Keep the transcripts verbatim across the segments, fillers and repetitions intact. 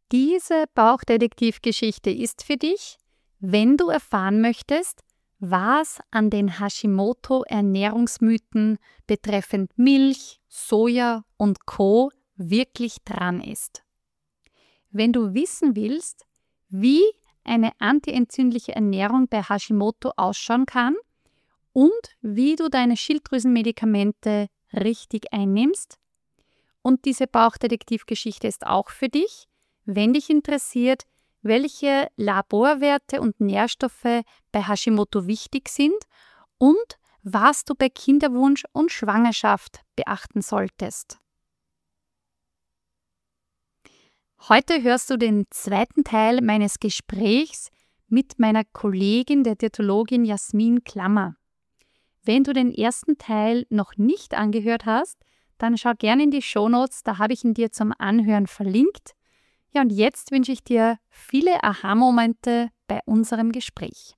Diese Bauchdetektivgeschichte ist für dich, wenn du erfahren möchtest, was an den Hashimoto-Ernährungsmythen betreffend Milch, Soja und Co. wirklich dran ist. Wenn du wissen willst, wie eine antientzündliche Ernährung bei Hashimoto ausschauen kann und wie du deine Schilddrüsenmedikamente richtig einnimmst, und diese Bauchdetektivgeschichte ist auch für dich, wenn dich interessiert, welche Laborwerte und Nährstoffe bei Hashimoto wichtig sind und was du bei Kinderwunsch und Schwangerschaft beachten solltest. Heute hörst du den zweiten Teil meines Gesprächs mit meiner Kollegin, der Diätologin Jasmin Klammer. Wenn du den ersten Teil noch nicht angehört hast, dann schau gerne in die Shownotes, da habe ich ihn dir zum Anhören verlinkt. Ja, und jetzt wünsche ich dir viele Aha-Momente bei unserem Gespräch.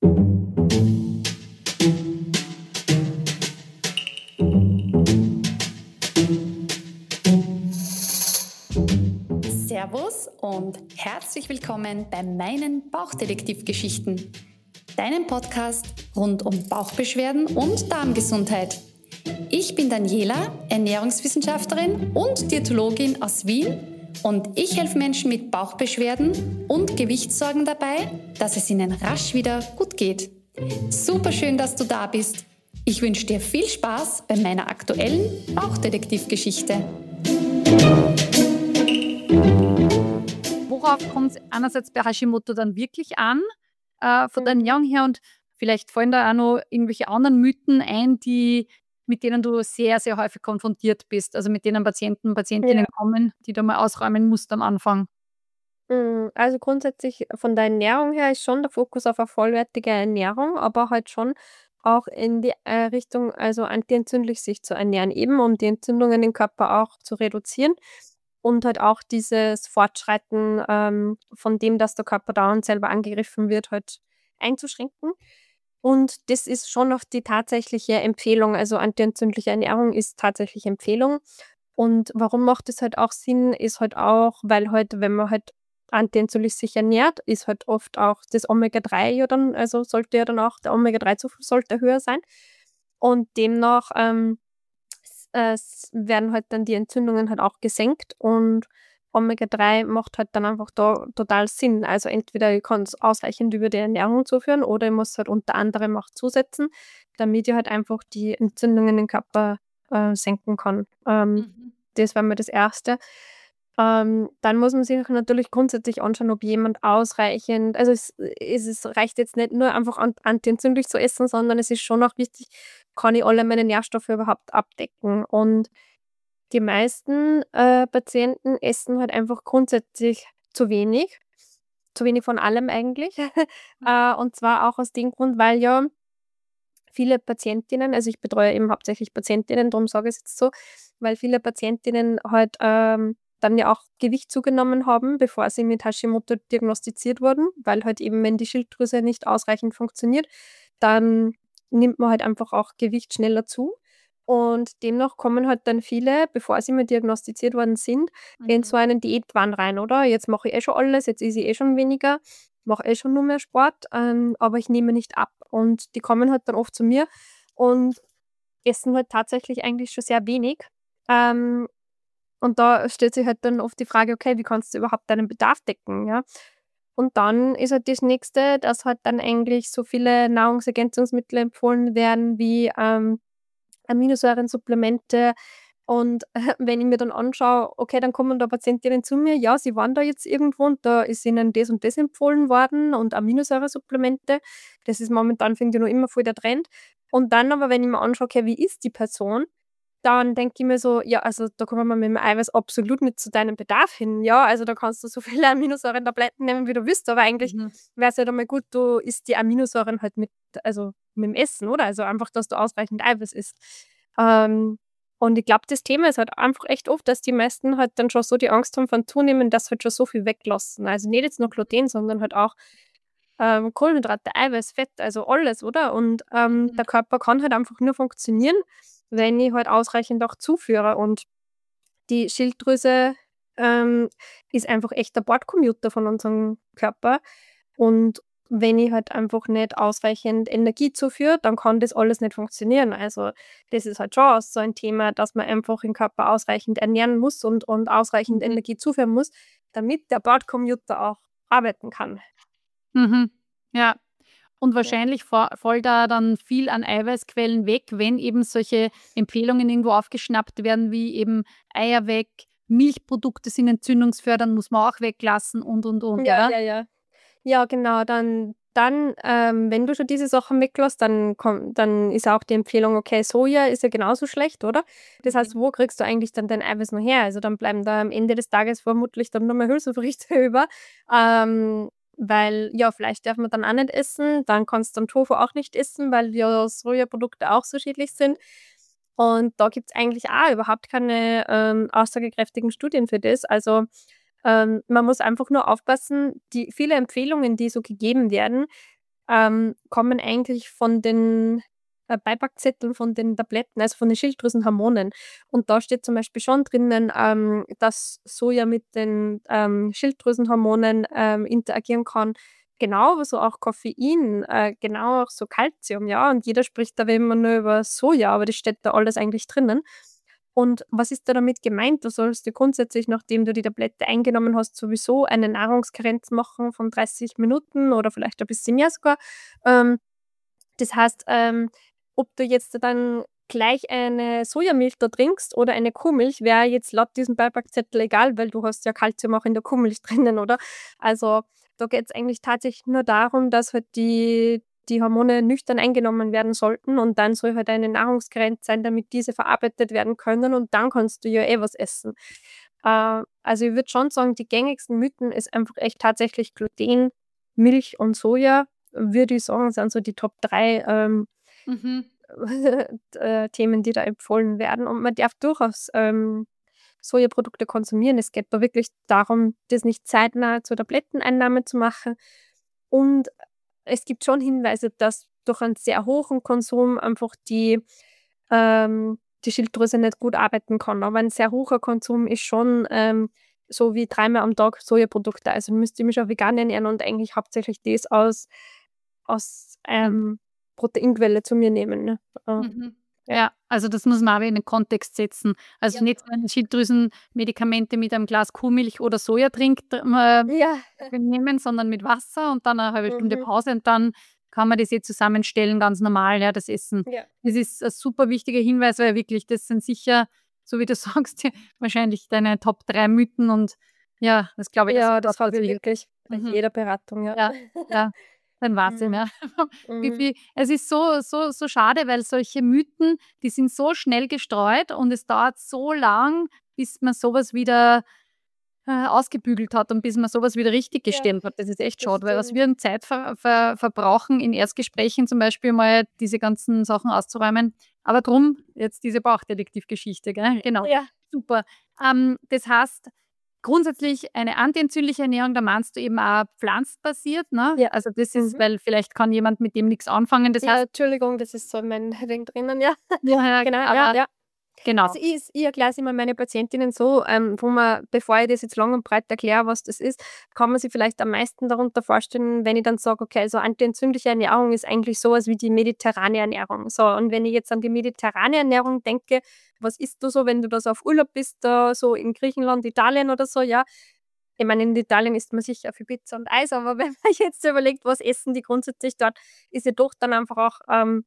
Servus und herzlich willkommen bei meinen Bauchdetektivgeschichten, deinem Podcast rund um Bauchbeschwerden und Darmgesundheit. Ich bin Daniela, Ernährungswissenschaftlerin und Diätologin aus Wien, und ich helfe Menschen mit Bauchbeschwerden und Gewichtssorgen dabei, dass es ihnen rasch wieder gut geht. Super schön, dass du da bist. Ich wünsche dir viel Spaß bei meiner aktuellen Bauchdetektivgeschichte. Worauf kommt es einerseits bei Hashimoto dann wirklich an, äh, von der Ernährung her, und vielleicht fallen da auch noch irgendwelche anderen Mythen ein, die mit denen du sehr, sehr häufig konfrontiert bist, also mit denen Patienten und Patientinnen Ja. kommen, die du mal ausräumen musst am Anfang? Hm, also grundsätzlich von der Ernährung her ist schon der Fokus auf eine vollwertige Ernährung, aber halt schon auch in die, äh, Richtung, also antientzündlich sich zu ernähren, eben um die Entzündungen im Körper auch zu reduzieren und halt auch dieses Fortschreiten, ähm, von dem, dass der Körper dauernd selber angegriffen wird, halt einzuschränken. Und das ist schon noch die tatsächliche Empfehlung, also antientzündliche Ernährung ist tatsächlich Empfehlung. Und warum macht es halt auch Sinn, ist halt auch, weil halt, wenn man halt antientzündlich sich ernährt, ist halt oft auch das Omega drei ja dann, also sollte ja dann auch der Omega drei Zufuhr sollte höher sein. Und demnach ähm, s- äh, s- werden halt dann die Entzündungen halt auch gesenkt, und Omega drei macht halt dann einfach da total Sinn. Also entweder ich kann es ausreichend über die Ernährung zuführen oder ich muss halt unter anderem auch zusetzen, damit ich halt einfach die Entzündungen im Körper äh, senken kann. Ähm, Mhm. Das war mir das Erste. Ähm, dann muss man sich natürlich grundsätzlich anschauen, ob jemand ausreichend, also es es es reicht jetzt nicht nur einfach an antientzündlich zu essen, sondern es ist schon auch wichtig, kann ich alle meine Nährstoffe überhaupt abdecken? Und die meisten, äh, Patienten essen halt einfach grundsätzlich zu wenig, zu wenig von allem eigentlich. Äh, und zwar auch aus dem Grund, weil ja viele Patientinnen, also ich betreue eben hauptsächlich Patientinnen, darum sage ich es jetzt so, weil viele Patientinnen halt, ähm, dann ja auch Gewicht zugenommen haben, bevor sie mit Hashimoto diagnostiziert wurden, weil halt eben, wenn die Schilddrüse nicht ausreichend funktioniert, dann nimmt man halt einfach auch Gewicht schneller zu. Und demnach kommen halt dann viele, bevor sie mal diagnostiziert worden sind, in so Mhm. einen Diätwahn rein, oder? Jetzt mache ich eh schon alles, jetzt esse ich eh schon weniger, mache eh schon nur mehr Sport, ähm, aber ich nehme nicht ab. Und die kommen halt dann oft zu mir und essen halt tatsächlich eigentlich schon sehr wenig. Ähm, und da stellt sich halt dann oft die Frage: „Okay, wie kannst du überhaupt deinen Bedarf decken?", ja? Und dann ist halt das Nächste, dass halt dann eigentlich so viele Nahrungsergänzungsmittel empfohlen werden wie, ähm, Aminosäurensupplemente. Und wenn ich mir dann anschaue, okay, dann kommen da Patientinnen zu mir, ja, sie waren da jetzt irgendwo und da ist ihnen das und das empfohlen worden und Aminosäuresupplemente. Das ist momentan, finde ich, noch immer voll der Trend. Und dann aber, wenn ich mir anschaue, okay, wie ist die Person, dann denke ich mir so: „Ja, also da kommen wir mit dem Eiweiß absolut nicht zu deinem Bedarf hin, ja? Also, da kannst du so viele Aminosäurentabletten nehmen, wie du willst, aber eigentlich Mhm. wäre es halt einmal gut, du isst die Aminosäuren halt mit, also mit dem Essen, oder? Also einfach, dass du ausreichend Eiweiß isst." Ähm, und ich glaube, das Thema ist halt einfach echt oft, dass die meisten halt dann schon so die Angst haben von Zunehmen, dass sie halt schon so viel weglassen. Also nicht jetzt nur Gluten, sondern halt auch, ähm, Kohlenhydrate, Eiweiß, Fett, also alles, oder? Und, ähm, Mhm. der Körper kann halt einfach nur funktionieren, wenn ich halt ausreichend auch zuführe. Und die Schilddrüse, ähm, ist einfach echt der Bordcomputer von unserem Körper. Und wenn ich halt einfach nicht ausreichend Energie zuführe, dann kann das alles nicht funktionieren. Also das ist halt schon auch so ein Thema, dass man einfach den Körper ausreichend ernähren muss und, und ausreichend Mhm. Energie zuführen muss, damit der Bordcomputer auch arbeiten kann. Mhm. Ja. Und Ja. wahrscheinlich fa fällt da dann viel an Eiweißquellen weg, wenn eben solche Empfehlungen irgendwo aufgeschnappt werden, wie eben Eier weg, Milchprodukte sind entzündungsfördernd, muss man auch weglassen und, und, und, Ja, oder? ja, ja. Ja, genau, dann dann, ähm, wenn du schon diese Sachen weglässt, dann komm dann ist auch die Empfehlung, okay, Soja ist ja genauso schlecht, oder? Das heißt, Mhm. wo kriegst du eigentlich dann dein Eiweiß noch her? Also, dann bleiben da am Ende des Tages vermutlich dann nur mehr Hülsenfrüchte über, ähm, weil, ja, Fleisch darf man dann auch nicht essen, dann kannst du dann Tofu auch nicht essen, weil ja Sojaprodukte auch so schädlich sind. Und da gibt's eigentlich auch überhaupt keine, ähm, aussagekräftigen Studien für das. Also, ähm, man muss einfach nur aufpassen, die viele Empfehlungen, die so gegeben werden, ähm, kommen eigentlich von den, äh, Beipackzetteln von den Tabletten, also von den Schilddrüsenhormonen. Und da steht zum Beispiel schon drinnen, ähm, dass Soja mit den, ähm, Schilddrüsenhormonen, ähm, interagieren kann. Genau, so auch Koffein, äh, genau auch so Kalzium, ja. Und jeder spricht da immer nur über Soja, aber das steht da alles eigentlich drinnen. Und was ist da damit gemeint? Du sollst dir grundsätzlich, nachdem du die Tablette eingenommen hast, sowieso eine Nahrungskarenz machen von dreißig Minuten oder vielleicht ein bisschen mehr sogar. Ähm, das heißt, ähm, ob du jetzt dann gleich eine Sojamilch da trinkst oder eine Kuhmilch, wäre jetzt laut diesem Beipackzettel egal, weil du hast ja Kalzium auch in der Kuhmilch drinnen, oder? Also da geht es eigentlich tatsächlich nur darum, dass halt die, die Hormone nüchtern eingenommen werden sollten und dann soll halt eine Nahrungskarenz sein, damit diese verarbeitet werden können und dann kannst du ja eh was essen. Äh, also ich würde schon sagen, die gängigsten Mythen ist einfach echt tatsächlich Gluten, Milch und Soja, würde ich sagen, sind so die Top drei ähm, Mhm. äh, Themen, die da empfohlen werden. Und man darf durchaus ähm, Sojaprodukte konsumieren. Es geht da wirklich darum, das nicht zeitnah zur Tabletteneinnahme zu machen. Und es gibt schon Hinweise, dass durch einen sehr hohen Konsum einfach die, ähm, die Schilddrüse nicht gut arbeiten kann. Aber ein sehr hoher Konsum ist schon ähm, so wie dreimal am Tag Sojaprodukte. Also müsste ich mich auch vegan ernähren und eigentlich hauptsächlich das aus, aus ähm, Proteinquelle zu mir nehmen. Ne? Äh, Mhm. ja. Ja, also das muss man aber in den Kontext setzen. Also Ja. nicht, wenn man Schilddrüsenmedikamente mit einem Glas Kuhmilch oder Soja trinkt, äh, Ja. nehmen, sondern mit Wasser und dann eine halbe Stunde Mhm. Pause und dann kann man das eh zusammenstellen, ganz normal, ja, das Essen. Ja. Das ist ein super wichtiger Hinweis, weil wirklich, das sind sicher, so wie du sagst, wahrscheinlich deine Top drei Mythen und ja, das glaube ich, dass Ja, das das habe ich passiert. wirklich bei Mhm. jeder Beratung, ja. Ja, ja, ein Wahnsinn, Mhm. ja. Wie Mhm. viel es ist so so so schade, weil solche Mythen, die sind so schnell gestreut und es dauert so lang, bis man so was wieder, äh, ausgebügelt hat und bis man so was wieder richtig Ja, gestellt hat. Das ist echt das schade, weil was stimmt. wir an Zeit ver ver verbrauchen, in Erstgesprächen zum Beispiel mal diese ganzen Sachen auszuräumen. Aber drum jetzt diese Bauchdetektivgeschichte, gell? Genau, Ja. super. Ähm, das heißt, grundsätzlich eine antientzündliche Ernährung, da meinst du eben auch pflanzenbasiert, ne? Ja. Also, das ist Mhm. weil vielleicht kann jemand mit dem nix anfangen. Das Ja, heißt Entschuldigung, das ist so in meinem Ding drinnen, ja. ja, ja, Genau, ja, aber ja. genau. Also ich ich erkläre es immer meine Patientinnen so, ähm, wo man bevor ich das jetzt lang und breit erkläre, was das ist, kann man sich vielleicht am meisten darunter vorstellen, wenn ich dann sage: „Okay, also antientzündliche Ernährung ist eigentlich so was wie die mediterrane Ernährung." So, und wenn ich jetzt an die mediterrane Ernährung denke, was isst du so, wenn du da so auf Urlaub bist, da so in Griechenland, Italien oder so, ja? Ich meine, in Italien isst man sicher viel Pizza und Eis, aber wenn man jetzt überlegt, was essen die grundsätzlich dort, ist ja doch dann einfach auch, ähm,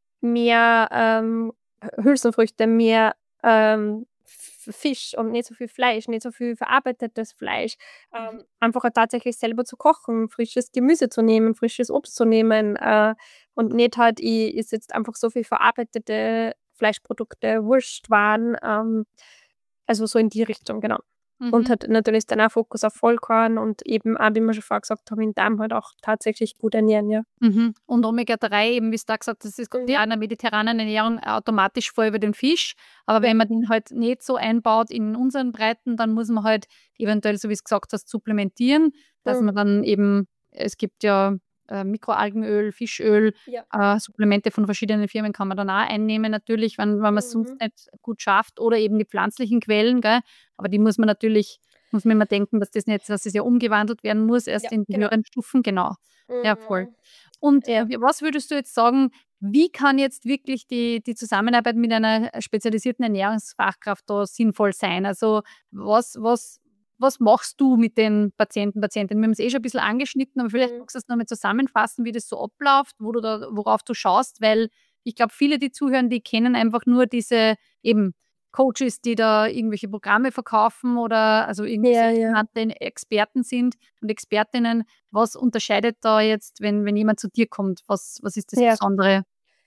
mehr, ähm, Hülsenfrüchte, mehr, ähm, F Fisch und nicht so viel Fleisch, nicht so viel verarbeitetes Fleisch. Mhm. Ähm, einfach auch tatsächlich selber zu kochen, frisches Gemüse zu nehmen, frisches Obst zu nehmen, äh, und nicht halt, ich esse jetzt einfach so viel verarbeitete Fleischprodukte, Wurstwaren, ähm, also so in die Richtung, genau. Und Mhm. hat natürlich dann auch Fokus auf Vollkorn und eben auch, wie wir schon vorher gesagt haben, den Darm halt auch tatsächlich gut ernähren, ja. Mhm. Und Omega drei eben, wie's da gesagt hast, das kommt Mhm. ja in der mediterranen Ernährung automatisch vor über den Fisch. Aber Ja. wenn man den halt nicht so einbaut in unseren Breiten, dann muss man halt eventuell, so wie's gesagt hast, supplementieren, dass man Mhm. dann eben es gibt ja, äh, Mikroalgenöl, Fischöl, Ja. äh, Supplemente von verschiedenen Firmen kann man dann auch einnehmen natürlich, wenn wenn man's sonst Mhm. nicht gut schafft oder eben die pflanzlichen Quellen, gell? Aber die muss man natürlich Muss man immer denken, dass das nicht dass es ja umgewandelt werden muss, erst Ja, in die genau. höheren Stufen, genau. Ja, voll. Mhm. Und Ja. w was würdest du jetzt sagen, wie kann jetzt wirklich die die Zusammenarbeit mit einer spezialisierten Ernährungsfachkraft da sinnvoll sein? Also, was was was machst du mit den Patienten, Patientinnen? Wir haben's eh schon 'n bisschen angeschnitten, aber vielleicht Mhm. magst du das noch mal zusammenfassen, wie das so abläuft, wo du da worauf du schaust, weil ich glaube, viele, die zuhören, die kennen einfach nur diese eben Coaches, die da irgendwelche Programme verkaufen oder also irgendwie Ja, ja. selbsternannte Experten sind und Expertinnen. Was unterscheidet da jetzt, wenn wenn jemand zu dir kommt? Was was ist das Ja. Besondere?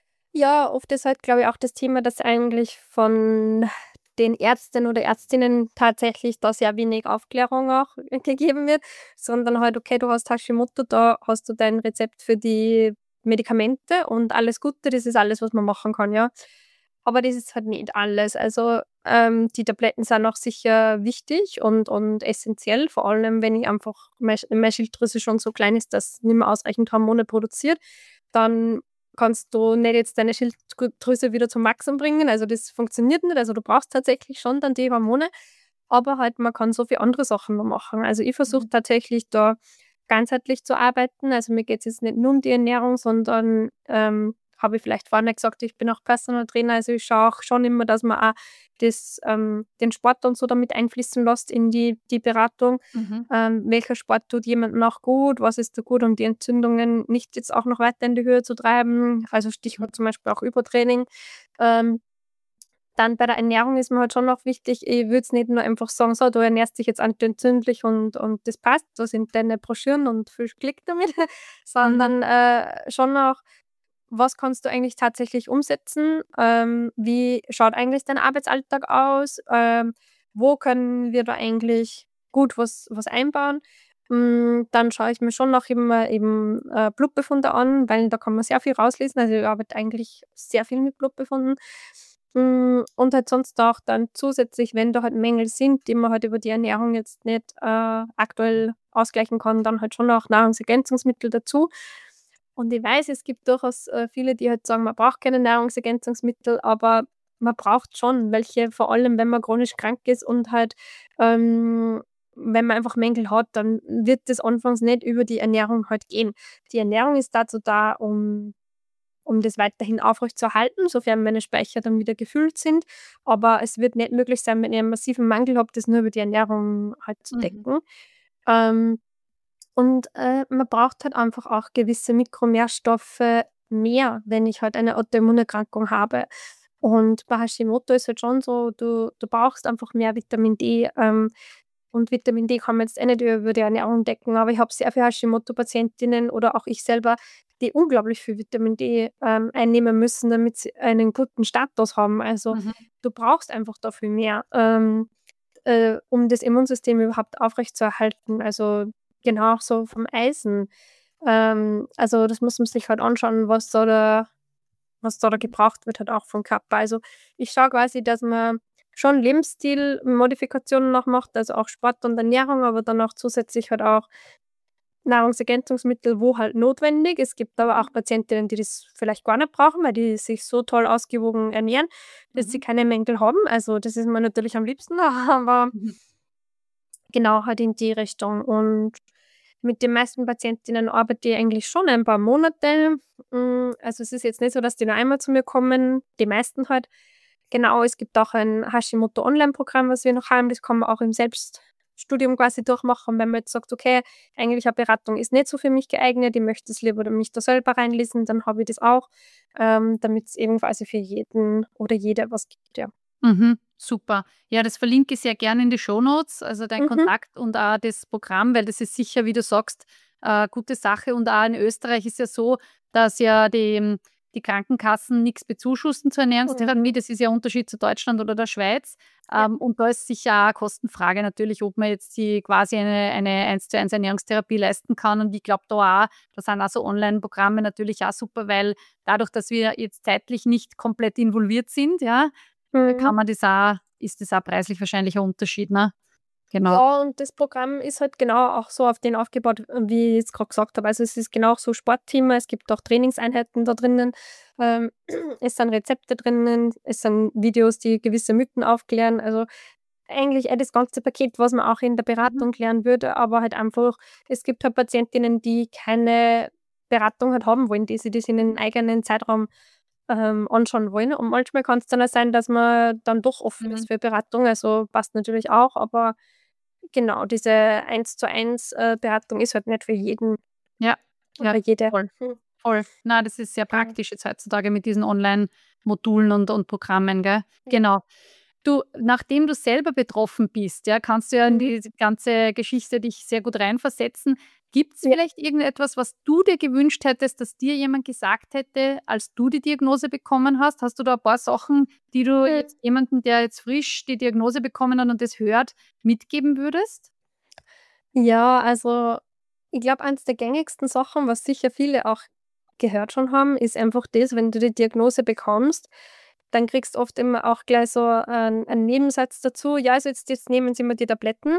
Ja, oft ist halt, glaube ich, auch das Thema, dass eigentlich von den Ärzten oder Ärztinnen tatsächlich da sehr wenig Aufklärung auch gegeben wird, sondern halt: „Okay, du hast Hashimoto, da hast du dein Rezept für die Medikamente und alles Gute, das ist alles, was man machen kann“, ja. Aber das ist halt nicht alles. Also, ähm, die Tabletten sind auch sicher wichtig und und essenziell, vor allem, wenn ich einfach mei meine Schilddrüse schon so klein ist, dass nicht mehr ausreichend Hormone produziert, dann kannst du nicht jetzt deine Schilddrüse wieder zum Maximum bringen. Also, das funktioniert nicht. Also, du brauchst tatsächlich schon dann die Hormone, aber halt man kann so viel andere Sachen noch machen. Also, ich versuche Mhm. tatsächlich da ganzheitlich zu arbeiten. Also, mir geht's jetzt nicht nur um die Ernährung, sondern, ähm, habe ich vielleicht vorhin nicht gesagt, ich bin auch Personal Trainer, also ich schaue auch schon immer, dass man auch das ähm, den Sport und so damit einfließen lässt in die die Beratung. Mhm. Ähm, welcher Sport tut jemandem auch gut? Was ist da gut, um die Entzündungen nicht jetzt auch noch weiter in die Höhe zu treiben? Also, Mhm. Stichwort zum Beispiel auch Übertraining. Ähm, dann bei der Ernährung ist mir halt schon noch wichtig, ich würde es nicht nur einfach sagen: „So, du ernährst dich jetzt antientzündlich und und das passt, da sind deine Broschüren und viel Glück damit“, Mhm. sondern, äh, schon auch: Was kannst du eigentlich tatsächlich umsetzen? Ähm, wie schaut eigentlich dein Arbeitsalltag aus? Ähm, wo können wir da eigentlich gut was was einbauen? Hm, dann schaue ich mir schon noch immer eben, äh, Blutbefunde an, weil da kann man sehr viel rauslesen. Also, ich arbeite eigentlich sehr viel mit Blutbefunden. Hm, und halt sonst auch dann zusätzlich, wenn da halt Mängel sind, die man halt über die Ernährung jetzt nicht, äh, aktuell ausgleichen kann, dann halt schon auch Nahrungsergänzungsmittel dazu. Und ich weiß, es gibt durchaus, äh, viele, die halt sagen, man braucht keine Nahrungsergänzungsmittel, aber man braucht schon welche, vor allem wenn man chronisch krank ist und halt, ähm, wenn man einfach Mängel hat, dann wird das anfangs nicht über die Ernährung halt gehen. Die Ernährung ist dazu da, um um das weiterhin aufrechtzuerhalten, sofern meine Speicher dann wieder gefüllt sind. Aber es wird nicht möglich sein, wenn ich einen massiven Mangel habe, das nur über die Ernährung halt zu Mhm. decken. Ähm, und, äh, man braucht halt einfach auch gewisse Mikronährstoffe mehr, wenn ich halt eine Autoimmunerkrankung habe. Und bei Hashimoto ist halt schon so, du du brauchst einfach mehr Vitamin D, ähm, und Vitamin D kann man jetzt eh nicht über die Ernährung decken, aber ich habe sehr viele Hashimoto-Patientinnen oder auch ich selber, die unglaublich viel Vitamin D, ähm, einnehmen müssen, damit sie einen guten Status haben. Also, Mhm. du brauchst einfach dafür mehr, ähm, äh, um das Immunsystem überhaupt aufrechtzuerhalten. Also, genau auch so vom Eisen. Ähm, also, das muss man sich halt anschauen, was da der was da da gebraucht wird halt auch vom Körper. Also, ich schaue quasi, dass man schon Lebensstilmodifikationen noch macht, also auch Sport und Ernährung, aber dann auch zusätzlich halt auch Nahrungsergänzungsmittel, wo halt notwendig. Es gibt aber auch Patientinnen, die das vielleicht gar nicht brauchen, weil die sich so toll ausgewogen ernähren, dass sie Mhm. keine Mängel haben. Also, das ist mir natürlich am liebsten, aber Mhm. genau, halt in die Richtung. Und mit den meisten Patientinnen arbeite ich eigentlich schon ein paar Monate. Hm, also, es ist jetzt nicht so, dass die nur einmal zu mir kommen, die meisten halt. Genau, es gibt auch ein Hashimoto-Online-Programm, was wir noch haben. Das kann man auch im Selbststudium quasi durchmachen, wenn man jetzt sagt: „Okay, eigentlich eine Beratung ist nicht so für mich geeignet, ich möchte es lieber mich da selber reinlesen“, dann habe ich das auch, ähm, damit's eben quasi für jeden oder jede was gibt, ja. Mhm, super. Ja, das verlinke ich sehr gerne in die Shownotes, also dein Mhm. Kontakt und auch das Programm, weil das ist sicher, wie du sagst, äh, gute Sache. Und auch in Österreich ist ja so, dass ja die die Krankenkassen nix bezuschussen zur Ernährungstherapie. Mhm. Das ist ja 'n Unterschied zu Deutschland oder der Schweiz. Ja. Ähm, und da ist sicher auch Kostenfrage natürlich, ob man jetzt die quasi eine eine Eins-zu-eins Ernährungstherapie leisten kann. Und ich glaube da auch da sind auch so Onlineprogramme natürlich auch super, weil dadurch, dass wir jetzt zeitlich nicht komplett involviert sind, ja, äh, Mhm. kann man das auch ist das auch preislich wahrscheinlich ein Unterschied, ne? Genau. Ja, und das Programm ist halt genau auch so auf den aufgebaut, äh, wie ich jetzt grad gesagt habe. Also, es ist genau so Sportthema, es gibt auch Trainingseinheiten da drinnen. Ähm, es sind Rezepte drinnen, es sind Videos, die gewisse Mythen aufklären. Also, eigentlich eh das ganze Paket, was man auch in der Mhm. Beratung lernen würde, aber halt einfach, es gibt halt Patientinnen, die keine Beratung halt haben wollen, die sich das in Mhm. den eigenen Zeitraum ähm, anschauen wollen. Und manchmal kann es dann auch sein, dass man dann doch offen Mhm. ist für Beratung. Also passt natürlich auch, aber genau, diese eins zu eins äh, Beratung ist halt nicht für jeden Ja, ja, oder jede. voll, Hm, voll. Na, das ist sehr genau. praktisch jetzt heutzutage mit diesen Online-Modulen und und Programmen, gell? Ja. Genau. Du, nachdem du selber betroffen bist, ja, kannst du ja in Mhm. die ganze Geschichte dich sehr gut reinversetzen. Gibt's Ja. vielleicht irgendetwas, was du dir gewünscht hättest, dass dir jemand gesagt hätte, als du die Diagnose bekommen hast? Hast du da ein paar Sachen, die du Mhm. jetzt jemandem, der jetzt frisch die Diagnose bekommen hat und das hört, mitgeben würdest? Ja, also ich glaube, eins der gängigsten Sachen, was sicher viele auch gehört schon haben, ist einfach das, wenn du die Diagnose bekommst, dann kriegst du oft immer auch gleich so einen, einen Nebensatz dazu. Ja, also jetzt, jetzt nehmen Sie mal die Tabletten.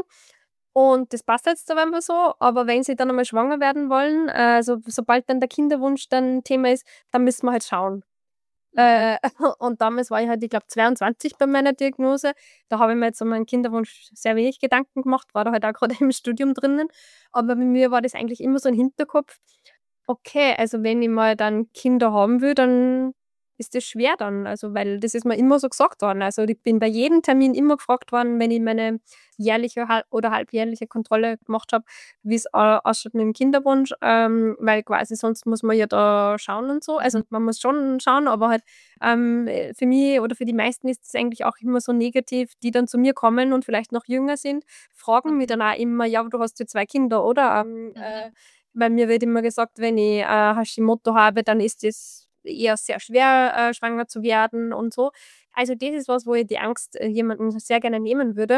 Und das passt jetzt aber immer so. Aber wenn Sie dann einmal schwanger werden wollen, äh, also sobald dann der Kinderwunsch dann Thema ist, dann müssen wir halt schauen. Mhm. Äh, und damals war ich halt, ich glaube, zweiundzwanzig bei meiner Diagnose. Da habe ich mir jetzt um meinen Kinderwunsch sehr wenig Gedanken gemacht, war da halt auch gerade im Studium drinnen. Aber bei mir war das eigentlich immer so im Hinterkopf: Okay, also wenn ich mal dann Kinder haben will, dann ist das schwer dann. Also, weil das ist mir immer so gesagt worden. Also, ich bin bei jedem Termin immer gefragt worden, wenn ich meine jährliche hal oder halbjährliche Kontrolle gemacht habe, wie's, äh, ausschaut mit dem Kinderwunsch, ähm, weil quasi sonst muss man ja da schauen und so. Also, Mhm. man muss schon schauen, aber halt, ähm, äh, für mich oder für die meisten ist es eigentlich auch immer so negativ, die dann zu mir kommen und vielleicht noch jünger sind, fragen mich Mhm. dann auch immer: „Ja, aber du hast ja zwei Kinder, oder?“ Ähm, Mhm. äh Bei mir wird immer gesagt, wenn ich, äh, Hashimoto habe, dann ist es eher sehr schwer, äh, schwanger zu werden und so. Also, das ist was, wo ich die Angst, äh, jemandem sehr gerne nehmen würde,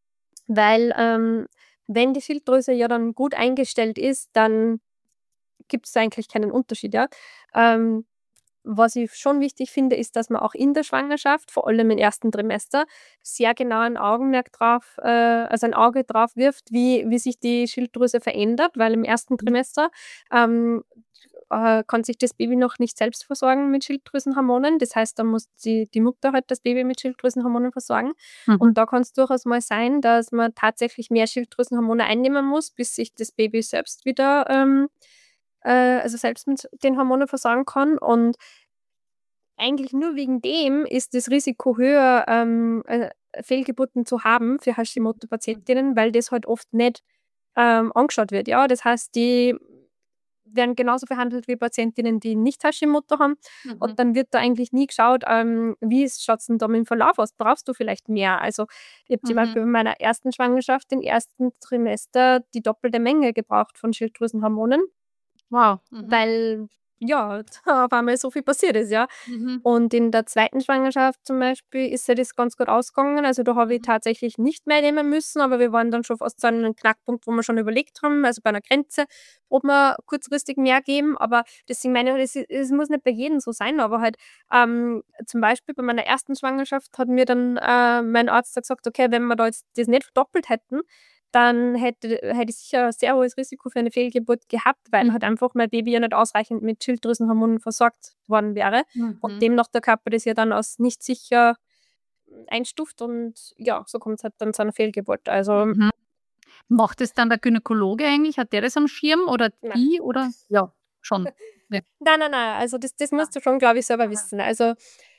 weil, ähm, wenn die Schilddrüse ja dann gut eingestellt ist, dann gibt es eigentlich keinen Unterschied, ja. Ähm, Was ich schon wichtig finde, ist, dass man auch in der Schwangerschaft, vor allem im ersten Trimester, sehr genau ein Augenmerk drauf äh, also ein Auge drauf wirft, wie wie sich die Schilddrüse verändert, weil im ersten Mhm. Trimester, ähm, äh, kann sich das Baby noch nicht selbst versorgen mit Schilddrüsenhormonen. Das heißt, da muss die die Mutter halt das Baby mit Schilddrüsenhormonen versorgen. Mhm. Und da kann es durchaus mal sein, dass man tatsächlich mehr Schilddrüsenhormone einnehmen muss, bis sich das Baby selbst wieder, ähm, äh also selbst mit den Hormonen versorgen kann. Und eigentlich nur wegen dem ist das Risiko höher, ähm, äh, Fehlgeburten zu haben für Mhm. Hashimoto-Patientinnen, weil das halt oft nicht, ähm, angeschaut wird, ja. Das heißt, die werden genauso behandelt wie Patientinnen, die nicht Hashimoto haben. Mhm. Und dann wird da eigentlich nie geschaut, ähm, wie schaut's denn da mit dem Verlauf aus? Brauchst du vielleicht mehr? Also, ich habe zum Mhm. Beispiel bei meiner ersten Schwangerschaft im ersten Trimester die doppelte Menge gebraucht von Schilddrüsenhormonen, Wow. Mhm. weil, ja, da auf einmal so viel passiert ist, ja. Mhm. Und in der zweiten Schwangerschaft zum Beispiel ist ja das ganz gut ausgegangen. Also, da habe ich Mhm. tatsächlich nicht mehr nehmen müssen, aber wir waren dann schon fast so an 'nem Knackpunkt, wo wir schon überlegt haben, also bei einer Grenze, ob wir kurzfristig mehr geben. Aber deswegen meine ich, das i es muss nicht bei jedem so sein, aber halt, ähm, zum Beispiel bei meiner ersten Schwangerschaft hat mir dann, äh, mein Arzt gesagt: „Okay, wenn wir da jetzt das nicht verdoppelt hätten, dann hätte hätte ich sicher ein sehr hohes Risiko für eine Fehlgeburt gehabt, weil halt Mhm. einfach mein Baby ja nicht ausreichend mit Schilddrüsenhormonen versorgt worden wäre und Mhm. demnach der Körper das ja dann als nicht sicher einstuft und ja, so kommt's halt dann zu einer Fehlgeburt. Also, Mhm. Macht es dann der Gynäkologe eigentlich? Hat der das am Schirm oder na. die oder ja, schon? Ja. Nein, nein, nein, also das das Ah, musst du schon, glaube ich, selber aha. wissen. Also,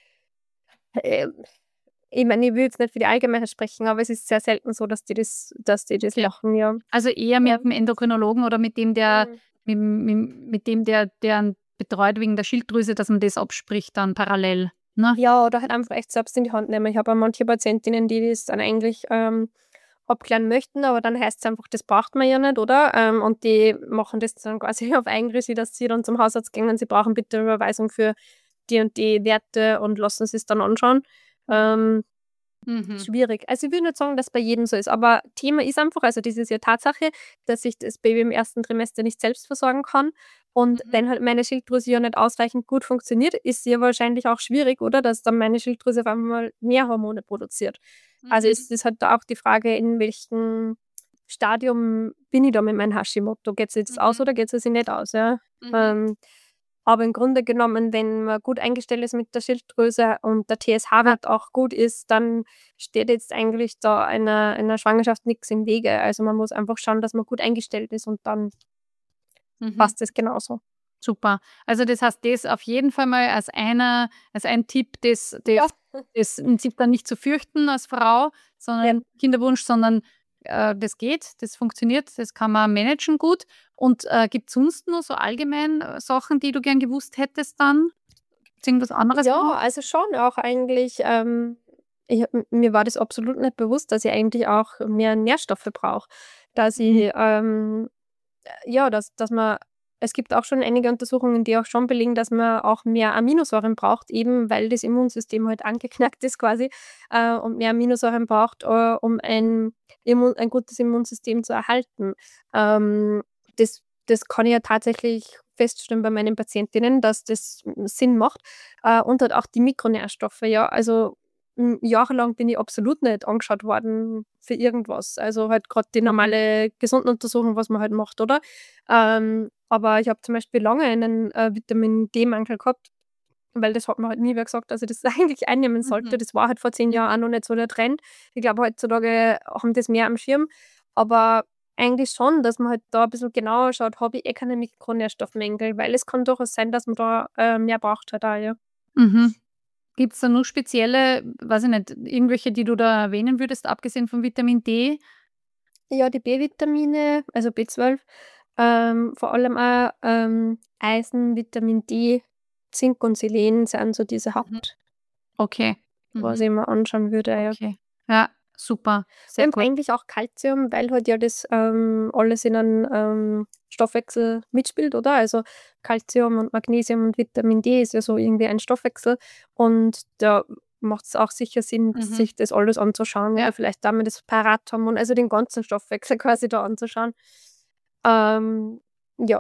ähm, ich meine, ich will jetzt nicht für die Allgemeinheit sprechen, aber es ist sehr selten so, dass die das dass die das Okay. machen, ja. Also eher Ja. mit dem Endokrinologen oder mit dem, der Mhm. mit mit mit dem, der der ihn betreut wegen der Schilddrüse, dass man das abspricht dann parallel, ne? Ja, oder halt einfach echt selbst in die Hand nehmen. Ich habe auch manche Patientinnen, die das dann eigentlich, ähm, abklären möchten, aber dann heißt's einfach, das braucht man ja nicht, oder? Ähm, und die machen das dann quasi auf Eigenregie, dass sie dann zum Hausarzt gehen und sie brauchen bitte 'ne Überweisung für die und die Werte und lassen sie's dann anschauen. Mhm. Ähm Mhm. Schwierig. Also, ich will nicht sagen, dass bei jedem so ist, aber Thema ist einfach, also, das ist ja Tatsache, dass sich das Baby im ersten Trimester nicht selbst versorgen kann. Und Mhm. wenn halt meine Schilddrüse ja nicht ausreichend gut funktioniert, ist sie ja wahrscheinlich auch schwierig, oder? Dass dann meine Schilddrüse auf einmal mehr Hormone produziert. Also, Mhm. es ist halt da auch die Frage, in welchem Stadium bin ich da mit meinem Hashimoto? Geht sich das aus Mhm. oder geht es sich nicht aus, ja? Mhm. Ähm Aber im Grunde genommen, wenn man gut eingestellt ist mit der Schilddrüse und der T S H-Wert auch gut ist, dann steht jetzt eigentlich da einer einer Schwangerschaft nichts im Wege. Also, man muss einfach schauen, dass man gut eingestellt ist und dann Mhm. passt es genauso. Super. Also das heißt, das auf jeden Fall mal als einer als ein Tipp, das Ja. das das im Prinzip dann nicht zu fürchten als Frau, sondern Kinderwunsch, sondern, äh, das geht, das funktioniert, das kann man managen gut. Und, äh, gibt's sonst noch so allgemein, äh, Sachen, die du gern gewusst hättest dann? Gibt's irgendwas anderes Ja, noch? also schon auch eigentlich, ähm, ich habe m mir war das absolut nicht bewusst, dass ich eigentlich auch mehr Nährstoffe brauche. Dass Mhm. ich, ähm äh, ja, dass dass man es gibt auch schon einige Untersuchungen, die auch schon belegen, dass man auch mehr Aminosäuren braucht, eben weil das Immunsystem halt angeknackt ist quasi, äh, und mehr Aminosäuren braucht, äh, um ein Immun ein gutes Immunsystem zu erhalten. Ähm, das das kann ich ja tatsächlich feststellen bei meinen Patientinnen, dass das Sinn macht. Äh, und halt auch die Mikronährstoffe, ja. Also, hm, jahrelang bin ich absolut nicht angeschaut worden für irgendwas. Also, halt grad die Mhm. normale Gesundenuntersuchung, was man halt macht, oder? Ähm, aber ich habe zum Beispiel lange einen, äh, Vitamin-D-Mangel gehabt, weil das hat mir halt nie wer gesagt, dass ich das eigentlich einnehmen sollte. Mhm. Das war halt vor zehn Mhm. Jahren auch noch nicht so der Trend. Ich glaube, heutzutage haben das mehr am Schirm, aber eigentlich schon, dass man halt da 'n bisschen genauer schaut, habe ich eh keine Mikronährstoffmängel, weil es kann durchaus sein, dass man da, äh, mehr braucht halt auch, ja. Mhm. Gibt's da noch spezielle, weiß ich nicht, irgendwelche, die du da erwähnen würdest, abgesehen von Vitamin D? Ja, die B-Vitamine, also B zwölf, ähm, vor allem auch, ähm, Eisen, Vitamin D, Zink und Selen sind so diese Mhm. Haupt Okay. was Mhm. ich mir anschauen würde, ja. Okay. Ja, super, sehr Und gut. eigentlich auch Kalzium, weil halt ja das, ähm, alles in einem ähm, Stoffwechsel mitspielt, oder? Also, Kalzium und Magnesium und Vitamin D ist ja so irgendwie ein Stoffwechsel und da macht's auch sicher Sinn, Mhm. sich das alles anzuschauen Ja. oder vielleicht da mal das Parathormon, also den ganzen Stoffwechsel quasi da anzuschauen. Ähm, ja.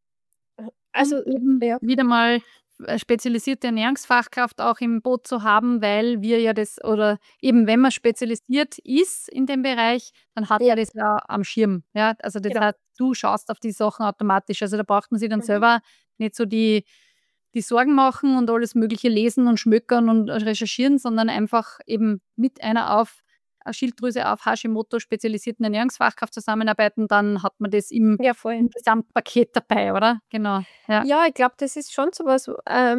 Und Also, eben ja. wieder mal, äh, spezialisierte Ernährungsfachkraft auch im Boot zu haben, weil wir ja das oder eben wenn man spezialisiert ist in dem Bereich, dann hat Ja, man das ja am Schirm, ja? Also, das genau. heißt, du schaust auf die Sachen automatisch. Also, da braucht man sich dann Mhm. selber nicht so die die Sorgen machen und alles Mögliche lesen und schmökern und recherchieren, sondern einfach eben mit einer auf äh, Schilddrüse, auf Hashimoto spezialisierten Ernährungsfachkraft zusammenarbeiten, dann hat man das im Ja, voll. im Gesamtpaket dabei, oder? Genau, ja. Ja, ich glaube, das ist schon so was,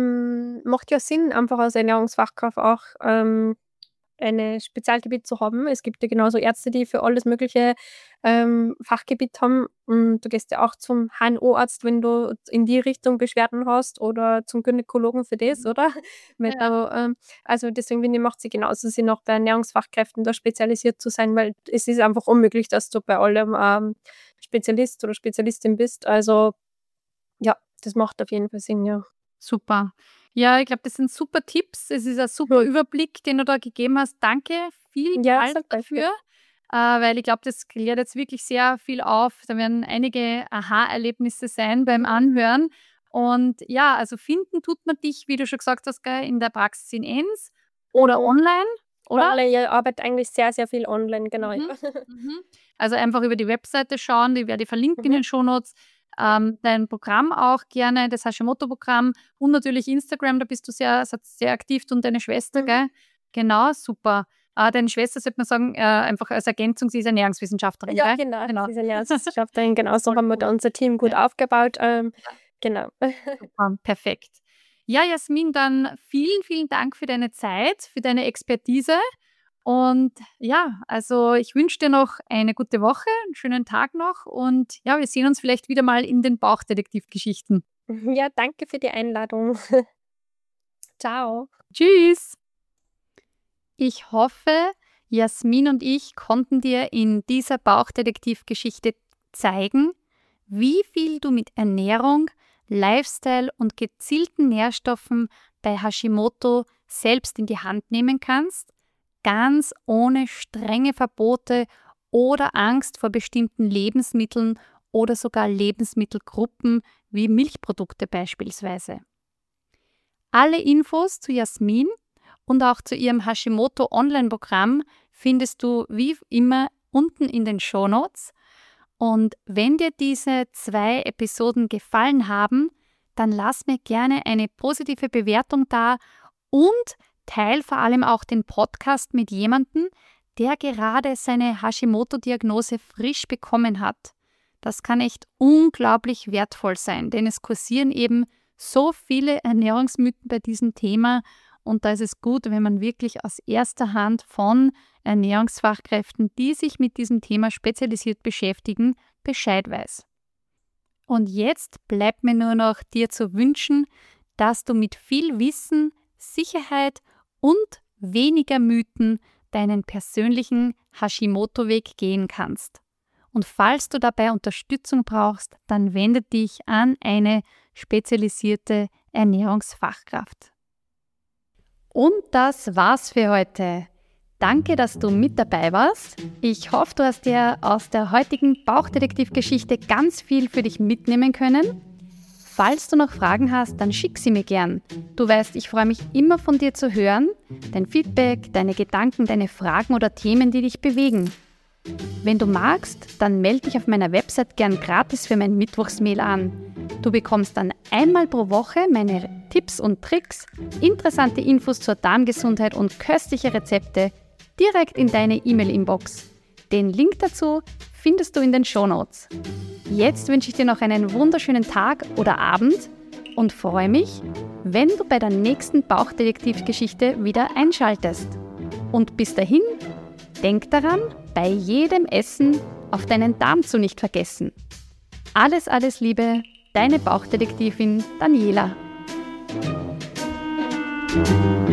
ähm macht ja Sinn, einfach als Ernährungsfachkraft auch, ähm, eine Spezialgebiet zu haben. Es gibt ja genauso Ärzte, die für alles mögliche, ähm, Fachgebiet haben. Und du gehst ja auch zum H N O-Arzt, wenn du in die Richtung Beschwerden hast oder zum Gynäkologen für das, Mhm. oder? Wenn Ja. du, ähm also deswegen finde ich, macht sie genauso Sinn, auch bei Ernährungsfachkräften da spezialisiert zu sein, weil es ist einfach unmöglich, dass du bei allem, ähm, Spezialist oder Spezialistin bist. Also ja, das macht auf jeden Fall Sinn, ja. Super. Ja, ich glaube, das sind super Tipps. Es ist ein super Hm. Überblick, den du da gegeben hast. Danke Ja, vielmals sehr gern. dafür, äh, weil ich glaube, das klärt jetzt wirklich sehr viel auf. Da werden einige Aha-Erlebnisse sein beim Mhm. Anhören. Und ja, also finden tut man dich, wie du schon gesagt hast, gell, in der Praxis in Enns oder Mhm. online, oder? Online, ja, arbeite eigentlich sehr, sehr viel online, genau, ja. Mhm, mhm. Also einfach über die Webseite schauen, die werde ich verlinken in Mhm. den Shownotes. Ja. Ähm, dein Programm auch gerne, das Hashimoto-Programm und natürlich Instagram, da bist du sehr se sehr aktiv, du und deine Schwester, Mhm. gell? Genau, super. Äh, deine Schwester, sollte man sagen, äh, einfach als Ergänzung, sie ist Ernährungswissenschaftlerin, Ja, gell? genau, Genau. sie ist Ernährungswissenschaftlerin, genau, so Voll haben wir da cool. unser Team gut Ja, aufgebaut, ähm, ja, genau. super, perfekt. Ja, Jasmin, dann vielen, vielen Dank für deine Zeit, für deine Expertise. Und ja, also ich wünsche dir noch eine gute Woche, einen schönen Tag noch und ja, wir sehen uns vielleicht wieder mal in den Bauchdetektivgeschichten. Ja, danke für die Einladung. Tschau. Tschüss. Ich hoffe, Jasmin und ich konnten dir in dieser Bauchdetektivgeschichte zeigen, wie viel du mit Ernährung, Lifestyle und gezielten Nährstoffen bei Hashimoto selbst in die Hand nehmen kannst, ganz ohne strenge Verbote oder Angst vor bestimmten Lebensmitteln oder sogar Lebensmittelgruppen wie Milchprodukte beispielsweise. Alle Infos zu Jasmin und auch zu ihrem Hashimoto Online-Programm findest du wie immer unten in den Shownotes. Und wenn dir diese zwei Episoden gefallen haben, dann lass mir gerne eine positive Bewertung da und teile vor allem auch den Podcast mit jemandem, der gerade seine Hashimoto-Diagnose frisch bekommen hat. Das kann echt unglaublich wertvoll sein, denn es kursieren eben so viele Ernährungsmythen bei diesem Thema und da ist es gut, wenn man wirklich aus erster Hand von Ernährungsfachkräften, die sich mit diesem Thema spezialisiert beschäftigen, Bescheid weiß. Und jetzt bleibt mir nur noch dir zu wünschen, dass du mit viel Wissen, Sicherheit und weniger Mythen deinen persönlichen Hashimoto-Weg gehen kannst. Und falls du dabei Unterstützung brauchst, dann wende dich an eine spezialisierte Ernährungsfachkraft. Und das war's für heute. Danke, dass du mit dabei warst. Ich hoffe, du hast dir aus der heutigen Bauchdetektiv-Geschichte ganz viel für dich mitnehmen können. Falls du noch Fragen hast, dann schick sie mir gern. Du weißt, ich freue mich immer von dir zu hören. Dein Feedback, deine Gedanken, deine Fragen oder Themen, die dich bewegen. Wenn du magst, dann melde dich auf meiner Website gern gratis für mein Mittwochsmail an. Du bekommst dann einmal pro Woche meine Tipps und Tricks, interessante Infos zur Darmgesundheit und köstliche Rezepte direkt in deine E-Mail-Inbox. Den Link dazu findest du in den Shownotes. Jetzt wünsche ich dir noch einen wunderschönen Tag oder Abend und freue mich, wenn du bei der nächsten Bauchdetektivgeschichte wieder einschaltest. Und bis dahin, denk daran, bei jedem Essen auf deinen Darm zu nicht vergessen. Alles, alles Liebe, deine Bauchdetektivin Daniela.